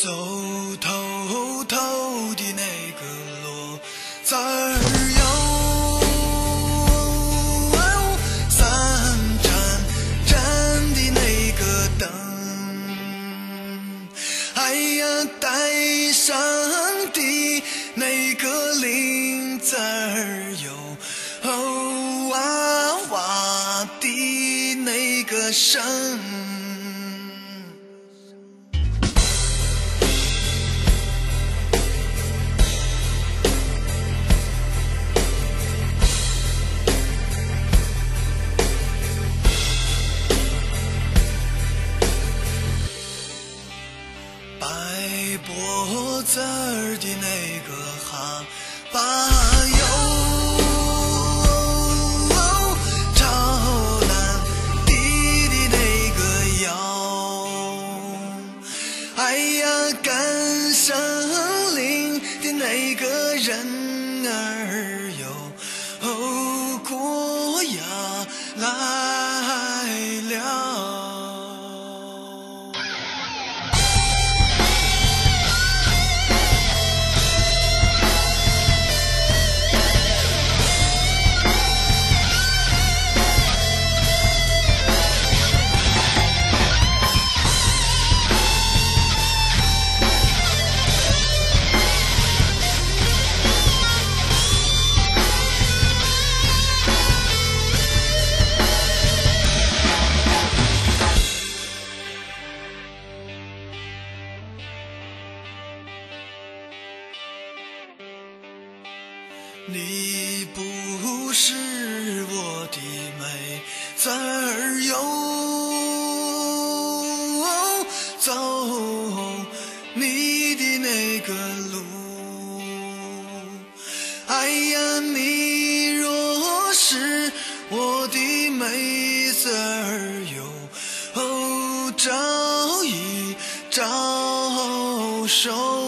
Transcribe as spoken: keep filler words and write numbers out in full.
走透透的那个骡子儿哟，三盏盏的那个灯，哎呀，带上的那个铃子儿哟，哦哇哇的那个声。白脖子儿的那个哈巴哟，朝南地的那个腰，哎呀，赶上林的那个人儿哟，哦，过呀来了。你不是我的妹子儿哟，走你的那个路，哎呀，你若是我的妹子儿哟，哦，招一招手。